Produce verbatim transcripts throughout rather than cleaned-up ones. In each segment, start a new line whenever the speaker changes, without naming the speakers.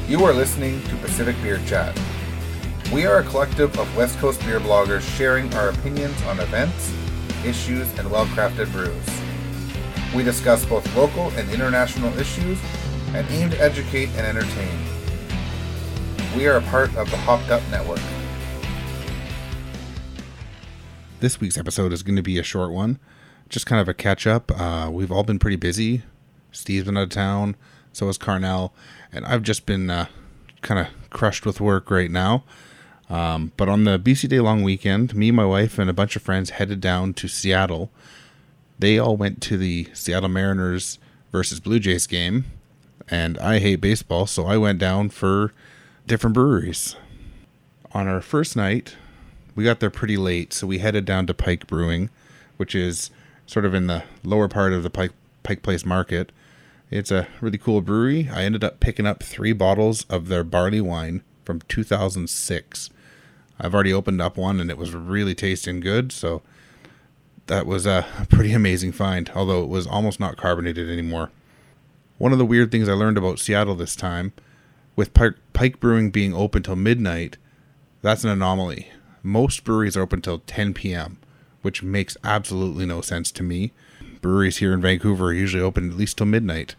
You are listening to Pacific Beer Chat. We are a collective of West Coast beer bloggers sharing our opinions on events, issues, and well-crafted brews. We discuss both local and international issues and aim to educate and entertain. We are a part of the Hopped Up Network.
This week's episode is going to be a short one, just kind of a catch-up. Uh, we've all been pretty busy. Steve's been out of town, so has Carnell, and I've just been uh, kind of crushed with work right now. Um, but on the B C Day long weekend, me, my wife, and a bunch of friends headed down to Seattle. They all went to the Seattle Mariners versus Blue Jays game, and I hate baseball, so I went down for different breweries. On our first night, we got there pretty late, so we headed down to Pike Brewing, which is sort of in the lower part of the Pike, Pike Place Market. It's a really cool brewery. I ended up picking up three bottles of their barley wine from two thousand six. I've already opened up one, and it was really tasting good, so that was a pretty amazing find, although it was almost not carbonated anymore. One of the weird things I learned about Seattle this time, with Pike, Pike Brewing being open till midnight, that's an anomaly. Most breweries are open till ten p.m., which makes absolutely no sense to me. Breweries here in Vancouver are usually open at least till midnight.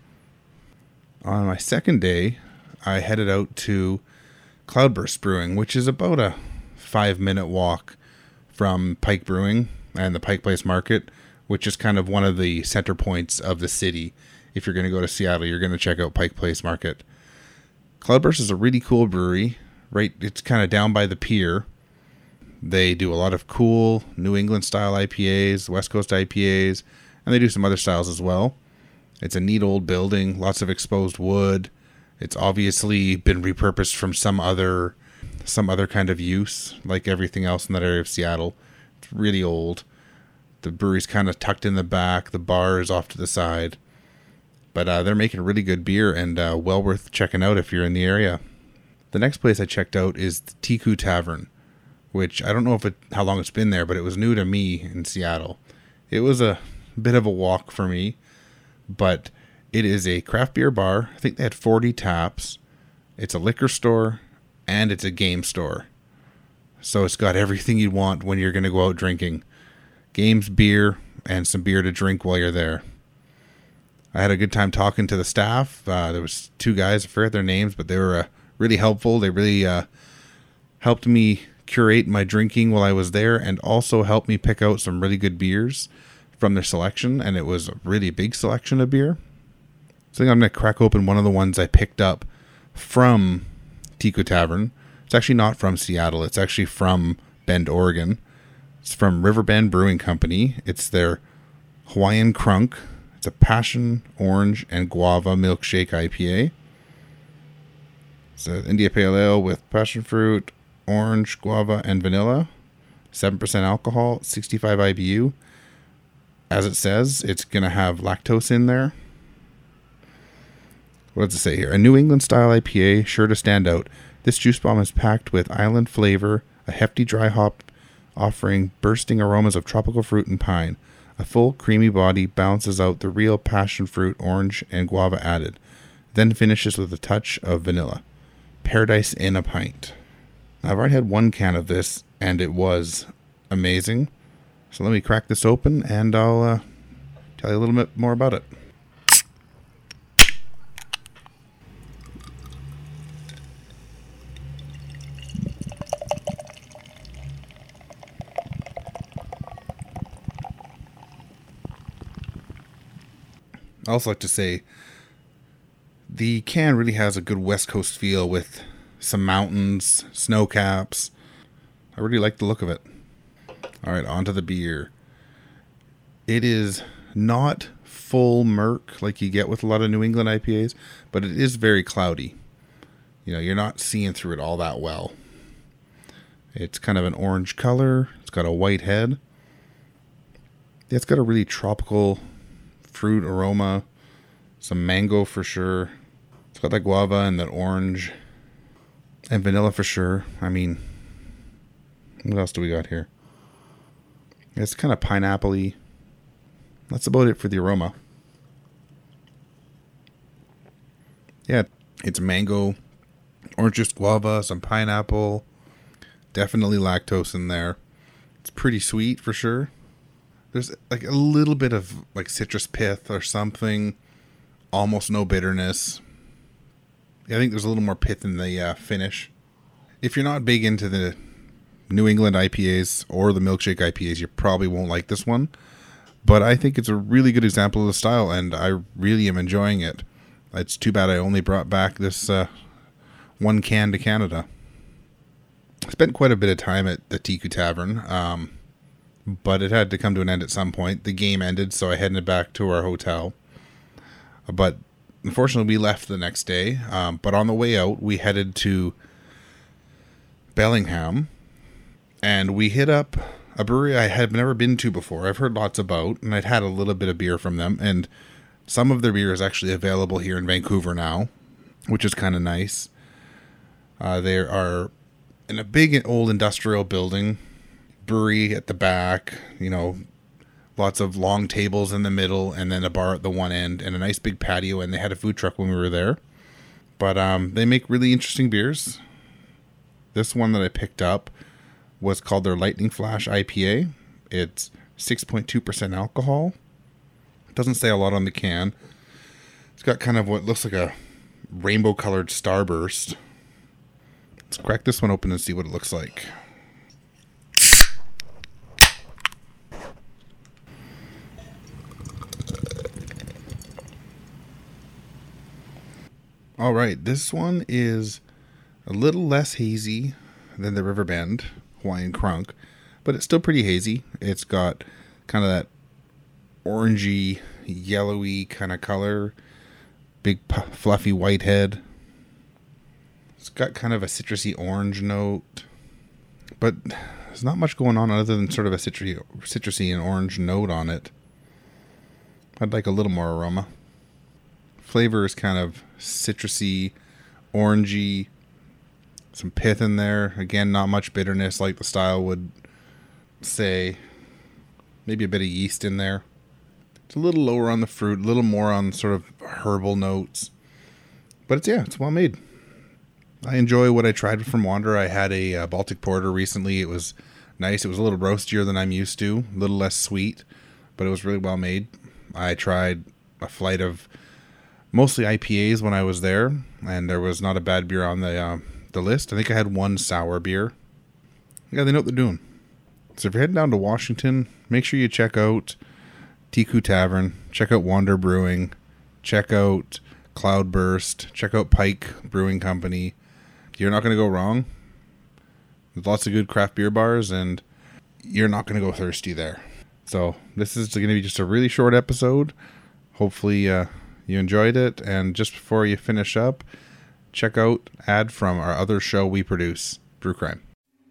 On my second day, I headed out to Cloudburst Brewing, which is about a five-minute walk from Pike Brewing and the Pike Place Market, which is kind of one of the center points of the city. If you're going to go to Seattle, you're going to check out Pike Place Market. Cloudburst is a really cool brewery. Right, it's kind of down by the pier. They do a lot of cool New England style I P As, West Coast I P As, and they do some other styles as well. It's a neat old building, lots of exposed wood. It's obviously been repurposed from some other some other kind of use, like everything else in that area of Seattle. It's really old. The brewery's kind of tucked in the back. The bar is off to the side. But uh, they're making really good beer and uh, well worth checking out if you're in the area. The next place I checked out is the Tiku Tavern, which I don't know if it, how long it's been there, but it was new to me in Seattle. It was a bit of a walk for me, but it is a craft beer bar. I think they had forty taps. It's a liquor store, and it's a game store. So it's got everything you want when you're going to go out drinking. Games, beer, and some beer to drink while you're there. I had a good time talking to the staff. Uh, there was two guys, I forget their names, but they were uh, really helpful. They really uh, helped me curate my drinking while I was there, and also helped me pick out some really good beers from their selection, and it was a really big selection of beer. So I think I'm going to crack open one of the ones I picked up from Tiku Tavern. It's actually not from Seattle. It's actually from Bend, Oregon. It's from Riverbend Brewing Company. It's their Hawaiian Crunk. It's a passion, orange, and guava milkshake I P A. It's an India Pale Ale with passion fruit, orange, guava, and vanilla. seven percent alcohol, sixty-five I B U. As it says, it's going to have lactose in there. What does it say here? A New England style I P A, sure to stand out. This juice bomb is packed with island flavor, a hefty dry hop offering bursting aromas of tropical fruit and pine. A full creamy body balances out the real passion fruit, orange, and guava added. Then finishes with a touch of vanilla. Paradise in a pint. I've already had one can of this, and it was amazing. So let me crack this open, and I'll uh, tell you a little bit more about it. I also like to say the can really has a good West Coast feel with some mountains, snow caps. I really like the look of it. All right, on to the beer. It is not full murk like you get with a lot of New England I P As, but it is very cloudy. You know, you're not seeing through it all that well. It's kind of an orange color. It's got a white head. It's got a really tropical fruit aroma. Some mango for sure. It's got that guava and that orange. And vanilla for sure. I mean, what else do we got here? It's kind of pineapple-y. That's about it for the aroma. Yeah, it's mango, orange juice, guava, some pineapple. Definitely lactose in there. It's pretty sweet for sure. There's like a little bit of like citrus pith or something. Almost no bitterness. I think there's a little more pith in the uh, finish. If you're not big into the New England I P As or the milkshake I P As, you probably won't like this one. But I think it's a really good example of the style, and I really am enjoying it. It's too bad I only brought back this uh, one can to Canada. I spent quite a bit of time at the Tiku Tavern, um, but it had to come to an end at some point. The game ended, so I headed back to our hotel. But unfortunately, we left the next day. Um, but on the way out, we headed to Bellingham, and we hit up a brewery I had never been to before. I've heard lots about, and I'd had a little bit of beer from them, and some of their beer is actually available here in Vancouver now, which is kind of nice. Uh, they are in a big old industrial building, brewery at the back, you know, lots of long tables in the middle, and then a bar at the one end, and a nice big patio, and they had a food truck when we were there. But um, they make really interesting beers. This one that I picked up was called their Lightning Flash I P A. It's six point two percent alcohol. It doesn't say a lot on the can. It's got kind of what looks like a rainbow-colored starburst. Let's crack this one open and see what it looks like. All right, this one is a little less hazy than the Riverbend Hawaiian Crunk, but it's still pretty hazy. It's got kind of that orangey, yellowy kind of color, big puff, fluffy white head. It's got kind of a citrusy orange note, but there's not much going on other than sort of a citrusy, citrusy and orange note on it. I'd like a little more aroma. Flavor is kind of citrusy, orangey, some pith in there. Again, not much bitterness like the style would say. Maybe a bit of yeast in there. It's a little lower on the fruit, a little more on sort of herbal notes. But it's, yeah, it's well made. I enjoy what I tried from Wander. I had a uh, Baltic Porter recently. It was nice. It was a little roastier than I'm used to, a little less sweet, but it was really well made. I tried a flight of mostly I P As when I was there, and there was not a bad beer on the uh, the list. I think I had one sour beer. Yeah, they know what they're doing. So if you're heading down to Washington, make sure you check out Tiku Tavern, check out Wander Brewing, check out Cloudburst, check out Pike Brewing Company. You're not going to go wrong. There's lots of good craft beer bars, and you're not going to go thirsty there. So this is going to be just a really short episode. Hopefully uh, you enjoyed it. And just before you finish up, check out ad from our other show we produce, Brew Crime.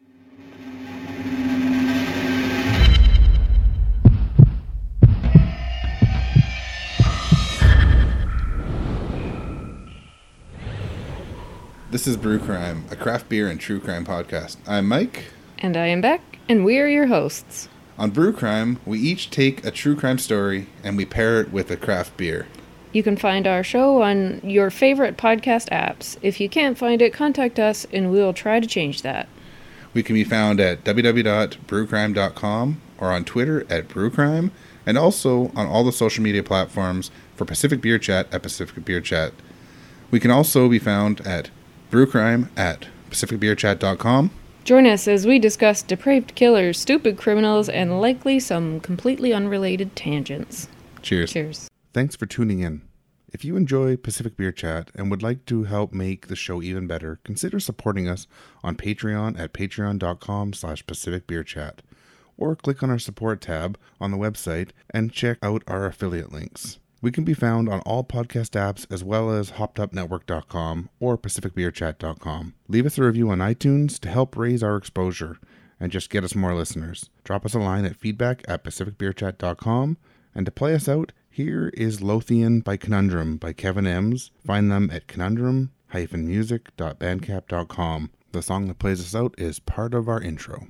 This is Brew Crime, a craft beer and true crime podcast. I'm Mike.
And I am Beck, and we are your hosts.
On Brew Crime, we each take a true crime story and we pair it with a craft beer.
You can find our show on your favorite podcast apps. If you can't find it, contact us and we'll try to change that.
We can be found at w w w dot brew crime dot com or on Twitter at brewcrime, and also on all the social media platforms for Pacific Beer Chat at Pacific Beer Chat. We can also be found at brewcrime at pacific beer chat dot com.
Join us as we discuss depraved killers, stupid criminals, and likely some completely unrelated tangents.
Cheers.
Cheers.
Thanks for tuning in. If you enjoy Pacific Beer Chat and would like to help make the show even better, consider supporting us on Patreon at patreon dot com slash Pacific Beer Chat, or click on our support tab on the website and check out our affiliate links. We can be found on all podcast apps as well as hopped up network dot com or pacific beer chat dot com. Leave us a review on iTunes to help raise our exposure and just get us more listeners. Drop us a line at feedback at pacific beer chat dot com. And to play us out, here is Lothian by Conundrum by Kevin Ems. Find them at conundrum dash music dot bandcamp dot com. The song that plays us out is part of our intro.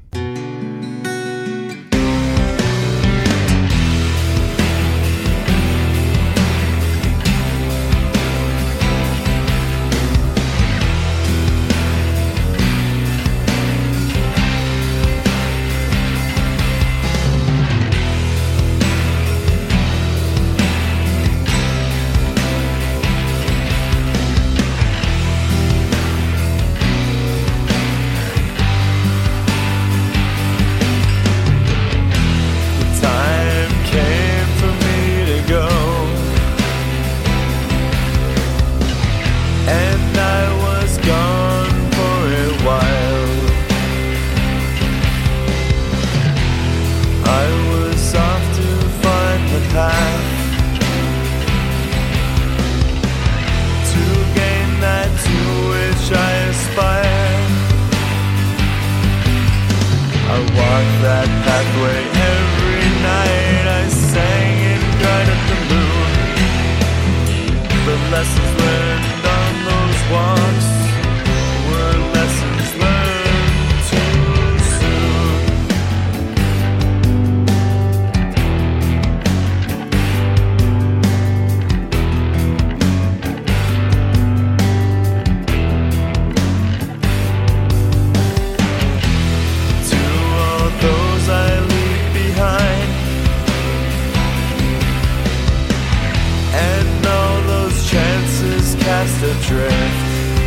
adrift.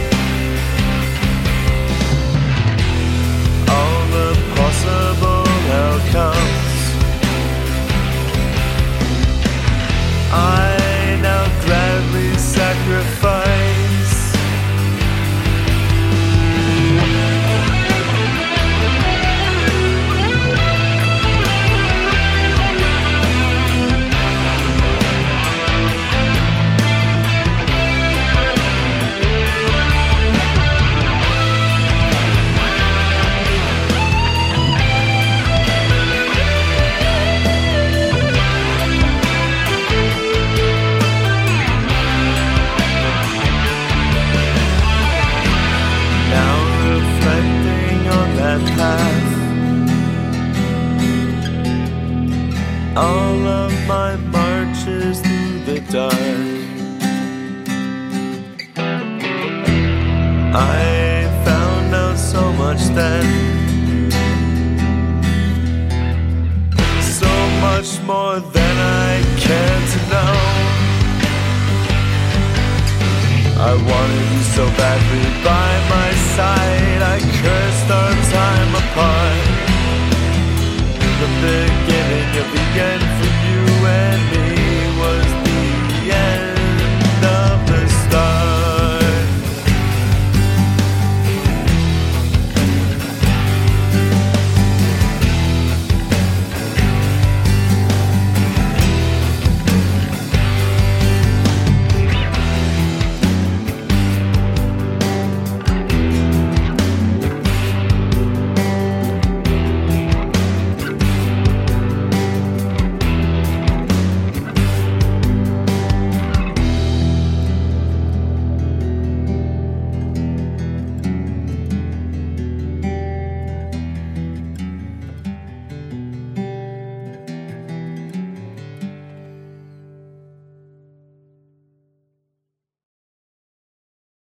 All the possible outcomes I now gladly sacrifice. Path. All of my marches through the dark, I found out so much then, so much more than I cared to know. I wanted you so badly by my side,